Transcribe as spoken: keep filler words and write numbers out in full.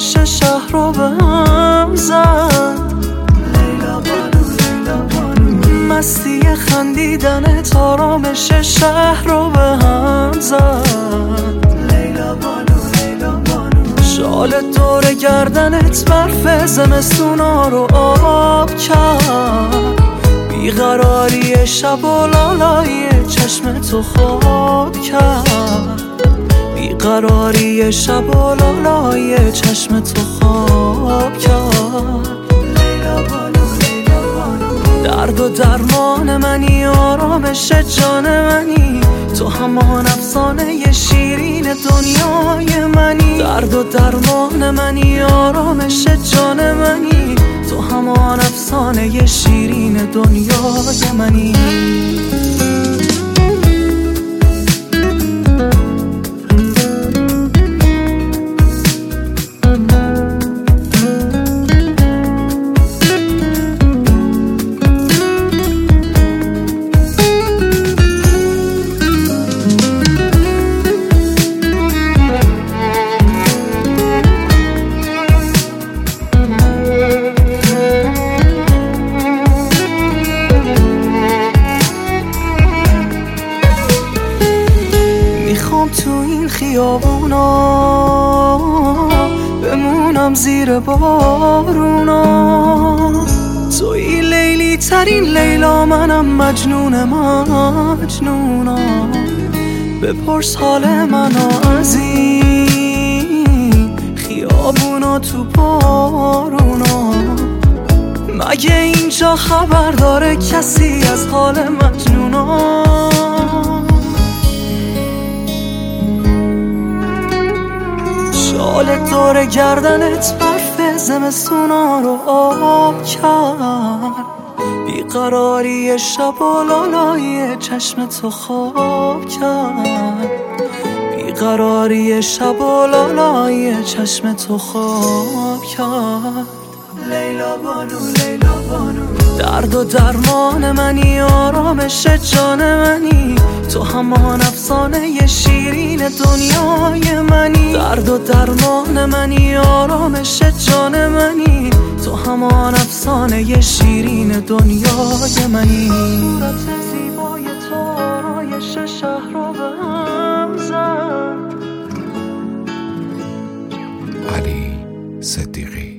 آرامش شهر رو به هم زد. لیلا بانو لیلا بانو مستی خندیدنت آرامش شهر رو به هم زد. لیلا بانو لیلا بانو شال دور گردنت برف زمستونا رو آب کرد. بیقراری شب و لالای چشم تو خواب کرد. بیقراری شب و لالای چشم تو خواب کرد. لیلا بانو لیلا بانو درد و درمان منی آرامش جان منی. تو همان افسانه شیرین دنیای منی. درد و درمان منی آرامش جان منی. تو همان افسانه شیرین دنیای منی. میخوام تو این خیابونا بمونم زیر بارونا. توی لیلی ترین لیلا منم مجنون مجنونا. بپرس حال منو از این خیابونا تو بارونا. مگه اینجا خبر داره کسی از حال مجنونا؟ شال دور گردنت برف زمستونا رو آب کرد. بیقراری شب و لالای چشم تو خواب کرد. بیقراری شب و لالای چشم تو خواب کرد. لیلا بانو لیلا بانو درد و درمان منی آرامش جان منی. تو همان افسانه شیرین دنیای منی. درد و درمان منی آرامش جان منی. تو همان افسانه شیرین دنیای منی. صورت زیبای تو آرایش شهر رو به هم زد. علی صدیقی.